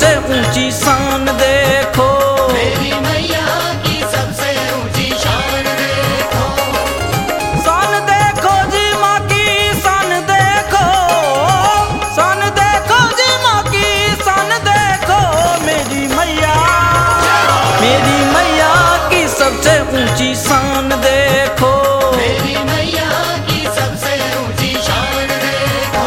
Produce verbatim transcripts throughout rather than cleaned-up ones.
सबसे ऊंची शान देखो। मेरी मैया की सबसे ऊंची शान देखो। शान देखो जी माँ की शान देखो, शान देखो जी माँ की शान देखो। मेरी मैया, मेरी मैया की सबसे ऊंची शान देखो। मेरी मैया की सबसे ऊंची शान देखो।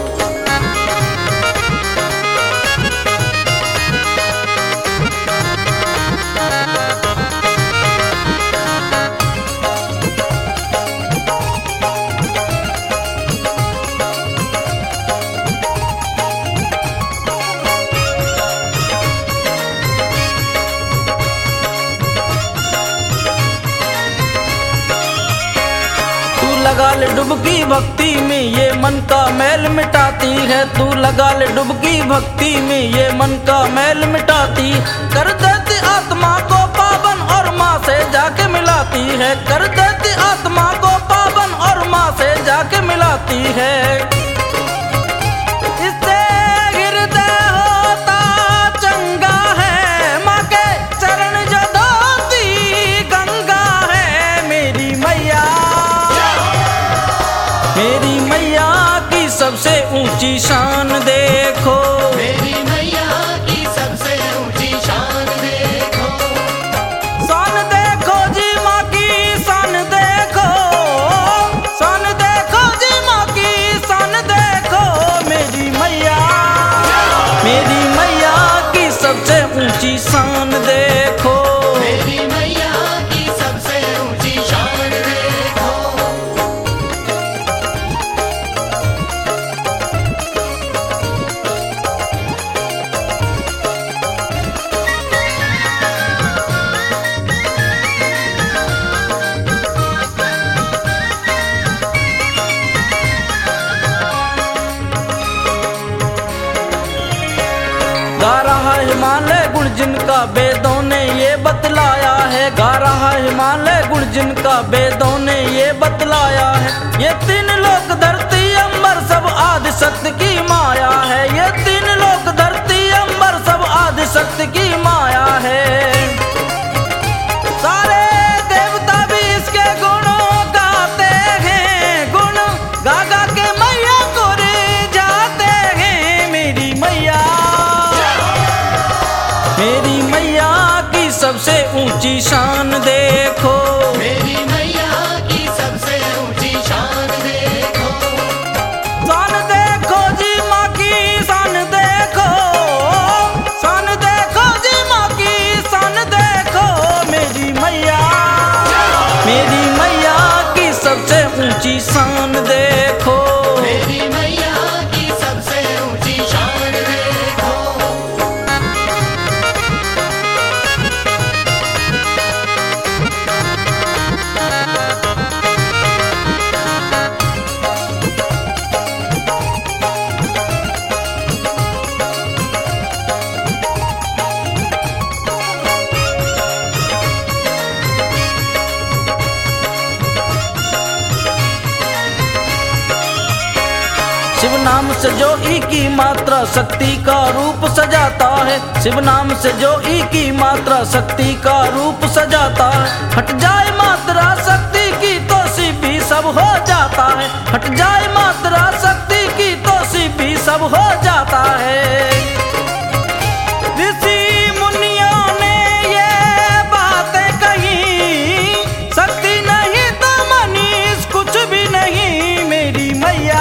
तू लगा ले डुबकी भक्ति में, ये मन का मैल मिटाती है। तू लगा ले डुबकी भक्ति में, ये मन का मैल मिटाती। कर देती आत्मा को पावन और माँ से जाके मिलाती है। कर देती आत्मा को पावन और माँ से जाके मिलाती है। इससे हृदय होता चंगा है, माँ के चरण जो धोती गंगा है। मेरी मैया, मेरी मैया की सबसे ऊंची शान देखो। मेरी मैया की सबसे ऊंची शान देखो। शान देखो जी माँ की शान देखो, शान देखो जी माँ की शान देखो। मेरी मैया, मेरी मैया की सबसे ऊंची शान देखो। मेरी मैया की सबसे ऊंची शान देखो। गा रहा हिमालय गुण जिनका वेदों ने ये बतलाया है। गा रहा हिमालय गुण जिनका वेदों ने ये बतलाया है। ये तीन लोक धरती अंबर सब आदि शक्ति की माया है। ये तीन लोक धरती अंबर सब आदि शक्ति की माया है। सारे देवता भी इसके गुणों गाते हैं, गुण गा गा के मैया को रिझाते हैं। मेरी मैया, मेरी मैया की सबसे ऊंची शान देखो। मेरी मैया की सबसे ऊंची शान देखो। शान देखो जी माँ की शान देखो, शान देखो जी माँ की शान देखो। मेरी मैया, मेरी मैया की सबसे ऊंची शान देखो। मेरी मैया की सबसे ऊंची शान देखो। शिव नाम से जो ई की मात्रा शक्ति का रूप सजाता है। शिव नाम से जो ई की मात्रा शक्ति का रूप सजाता है। हट जाए मात्रा शक्ति की तो शिव भी सब हो जाता है। हट जाए मात्रा शक्ति की तो शिव भी सब हो जाता है। ऋषि मुनियों ने ये बातें कही, शक्ति नहीं तो मनीष कुछ भी नहीं। मेरी मैया,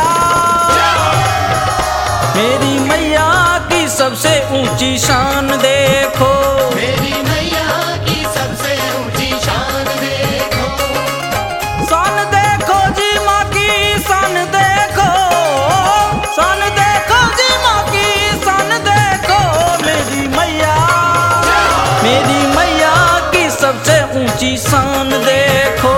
मेरी मैया की सबसे ऊंची शान देखो। मेरी मैया की सबसे ऊंची शान देखो। शान देखो जी माँ की शान देखो, शान देखो जी माँ की शान देखो। मेरी मैया, मेरी मैया की सबसे ऊंची शान देखो।